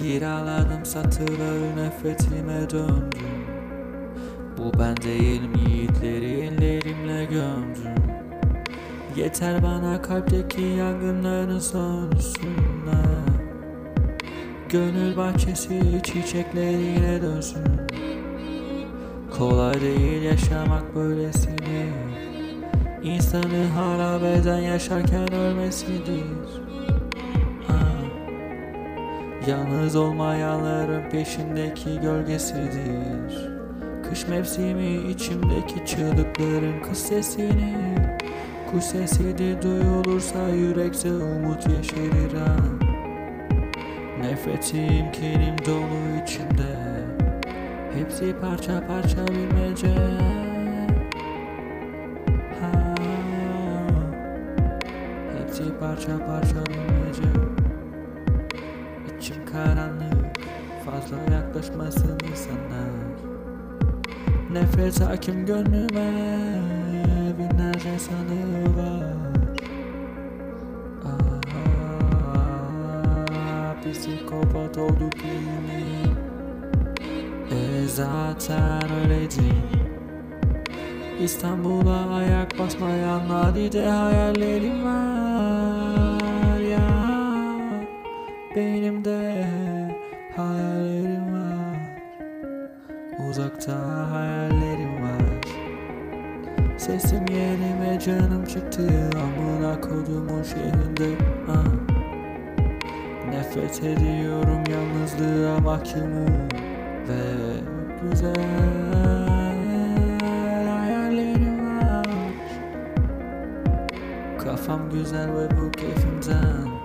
Kiraladım satırları, nefretime döndüm. Bu ben değilim, yiğitleri ellerimle gömdüm. Yeter bana kalpteki yangınların sönsünler. Gönül bahçesi çiçeklerine dönsün. Kolay değil yaşamak böylesini. İnsanı harap eden yaşarken ölmesidir. Yalnız olmayanların peşindeki gölgesidir. Kış mevsimi içimdeki çığlıkların kız sesini. Kuş sesi de duyulursa yürekte umut yeşerir ha. Nefretim, kinim dolu içimde. Hepsi parça parça bilmece. Hepsi parça parça bilmece. İçim karanlık, fazla yaklaşmasın insanlar. Nefret hakim gönlüme, binlerce sanı var. Psikopat olduk yine. Zaten öyleydim. İstanbul'a ayak basmayan nadide hayallerim var ya. Benim de hayallerim var. Uzakta hayallerim var. Sesim yerime canım çıktı. Amına kodumun şehrinde. Nefret ediyorum, yalnızlığa mahkumum. Ve güzel hayallerim var. Kafam güzel ve bu keyfimden.